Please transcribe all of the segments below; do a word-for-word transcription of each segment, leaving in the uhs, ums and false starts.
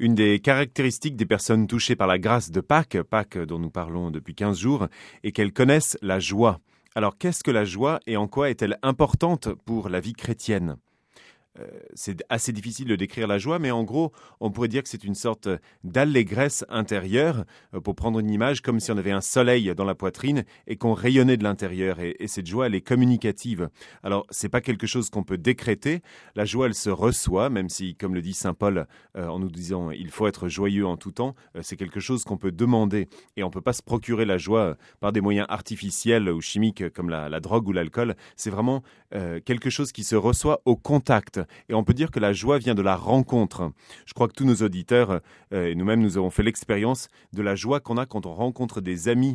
Une des caractéristiques des personnes touchées par la grâce de Pâques, Pâques dont nous parlons depuis quinze jours, est qu'elles connaissent la joie. Alors qu'est-ce que la joie et en quoi est-elle importante pour la vie chrétienne ? Euh, c'est assez difficile de décrire la joie, mais en gros, on pourrait dire que c'est une sorte d'allégresse intérieure, euh, pour prendre une image comme si on avait un soleil dans la poitrine et qu'on rayonnait de l'intérieur. Et, et cette joie, elle est communicative. Alors, c'est pas quelque chose qu'on peut décréter. La joie, elle se reçoit, même si, comme le dit saint Paul, euh, en nous disant « il faut être joyeux en tout temps euh, », c'est quelque chose qu'on peut demander. Et on peut pas se procurer la joie par des moyens artificiels ou chimiques comme la, la drogue ou l'alcool. C'est vraiment euh, quelque chose qui se reçoit au contact. Et on peut dire que la joie vient de la rencontre. Je crois que tous nos auditeurs euh, et nous-mêmes, nous avons fait l'expérience de la joie qu'on a quand on rencontre des amis,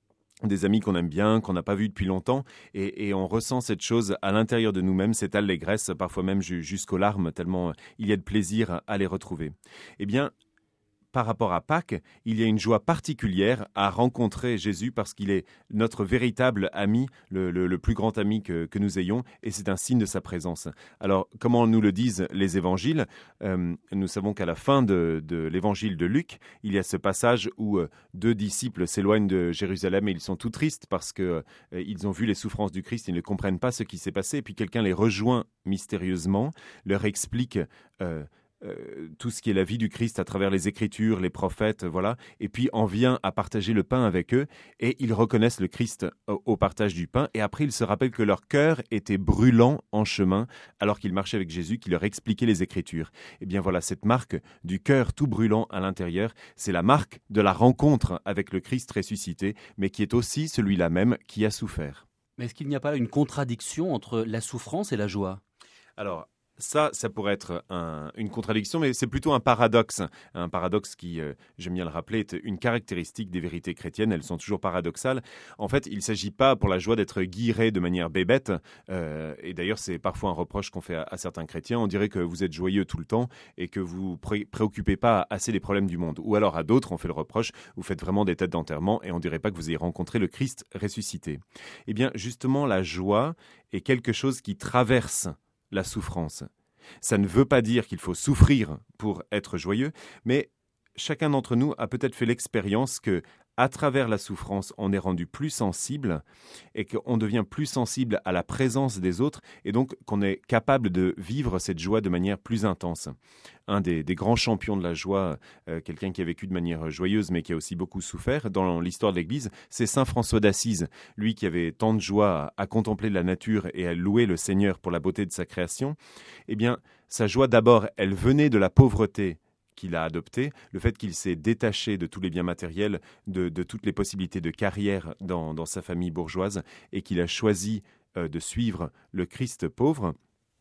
des amis qu'on aime bien, qu'on n'a pas vus depuis longtemps, et, et on ressent cette chose à l'intérieur de nous-mêmes, cette allégresse, parfois même jusqu'aux larmes, tellement il y a de plaisir à les retrouver. Eh bien, par rapport à Pâques, il y a une joie particulière à rencontrer Jésus parce qu'il est notre véritable ami, le, le, le plus grand ami que, que nous ayons, et c'est un signe de sa présence. Alors, comment nous le disent les évangiles, euh, nous savons qu'à la fin de, de l'évangile de Luc, il y a ce passage où euh, deux disciples s'éloignent de Jérusalem et ils sont tout tristes parce qu'ils euh, ont vu les souffrances du Christ, ils ne comprennent pas ce qui s'est passé, et puis quelqu'un les rejoint mystérieusement, leur explique euh, Euh, tout ce qui est la vie du Christ à travers les Écritures, les prophètes, voilà, et puis en vient à partager le pain avec eux, et ils reconnaissent le Christ au, au partage du pain, et après ils se rappellent que leur cœur était brûlant en chemin, alors qu'ils marchaient avec Jésus, qui leur expliquait les Écritures. Et bien voilà, cette marque du cœur tout brûlant à l'intérieur, c'est la marque de la rencontre avec le Christ ressuscité, mais qui est aussi celui-là même qui a souffert. Mais est-ce qu'il n'y a pas une contradiction entre la souffrance et la joie ? Alors, Ça, ça pourrait être un, une contradiction, mais c'est plutôt un paradoxe. Un paradoxe qui, euh, j'aime bien le rappeler, est une caractéristique des vérités chrétiennes. Elles sont toujours paradoxales. En fait, il ne s'agit pas pour la joie d'être guiré de manière bébête. Euh, et d'ailleurs, c'est parfois un reproche qu'on fait à, à certains chrétiens. On dirait que vous êtes joyeux tout le temps et que vous ne pré- préoccupez pas assez des problèmes du monde. Ou alors à d'autres, on fait le reproche, vous faites vraiment des têtes d'enterrement et on ne dirait pas que vous ayez rencontré le Christ ressuscité. Eh bien, justement, la joie est quelque chose qui traverse la souffrance. Ça ne veut pas dire qu'il faut souffrir pour être joyeux, mais chacun d'entre nous a peut-être fait l'expérience que, à travers la souffrance, on est rendu plus sensible et qu'on devient plus sensible à la présence des autres et donc qu'on est capable de vivre cette joie de manière plus intense. Un des, des grands champions de la joie, euh, quelqu'un qui a vécu de manière joyeuse mais qui a aussi beaucoup souffert dans l'histoire de l'Église, c'est saint François d'Assise, lui qui avait tant de joie à, à contempler la nature et à louer le Seigneur pour la beauté de sa création. Eh bien, sa joie d'abord, elle venait de la pauvreté qu'il a adopté, le fait qu'il s'est détaché de tous les biens matériels, de, de toutes les possibilités de carrière dans, dans sa famille bourgeoise et qu'il a choisi euh, de suivre le Christ pauvre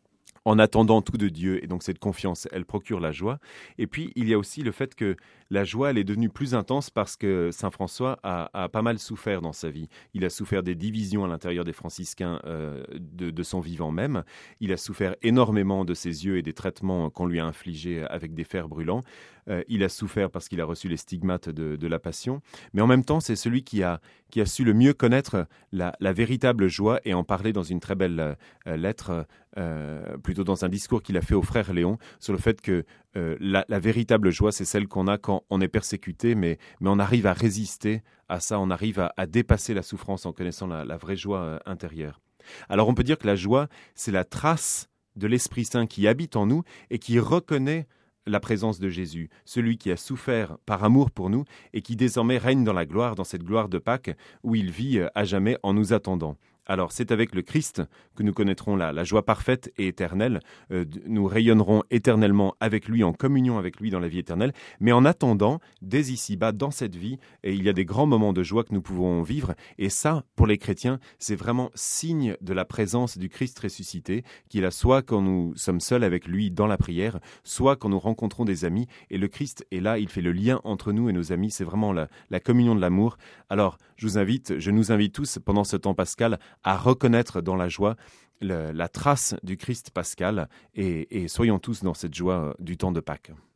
en attendant tout de Dieu. Et donc cette confiance, elle procure la joie. Et puis, il y a aussi le fait que la joie, elle est devenue plus intense parce que saint François a, a pas mal souffert dans sa vie. Il a souffert des divisions à l'intérieur des franciscains euh, de, de son vivant même. Il a souffert énormément de ses yeux et des traitements qu'on lui a infligés avec des fers brûlants. Euh, il a souffert parce qu'il a reçu les stigmates de, de la Passion. Mais en même temps, c'est celui qui a, qui a su le mieux connaître la, la véritable joie et en parler dans une très belle euh, lettre, euh, plutôt dans un discours qu'il a fait au frère Léon, sur le fait que euh, la, la véritable joie, c'est celle qu'on a quand on est persécuté, mais, mais on arrive à résister à ça, on arrive à, à dépasser la souffrance en connaissant la, la vraie joie euh, intérieure. Alors on peut dire que la joie, c'est la trace de l'Esprit Saint qui habite en nous et qui reconnaît la présence de Jésus, celui qui a souffert par amour pour nous et qui désormais règne dans la gloire, dans cette gloire de Pâques, où il vit à jamais en nous attendant. Alors, c'est avec le Christ que nous connaîtrons la, la joie parfaite et éternelle. Euh, nous rayonnerons éternellement avec lui, en communion avec lui dans la vie éternelle. Mais en attendant, dès ici-bas, dans cette vie, et il y a des grands moments de joie que nous pouvons vivre. Et ça, pour les chrétiens, c'est vraiment signe de la présence du Christ ressuscité, qui est là soit quand nous sommes seuls avec lui dans la prière, soit quand nous rencontrons des amis. Et le Christ est là, il fait le lien entre nous et nos amis. C'est vraiment la, la communion de l'amour. Alors, je vous invite, je nous invite tous, pendant ce temps pascal, à reconnaître dans la joie le, la trace du Christ pascal et, et soyons tous dans cette joie du temps de Pâques.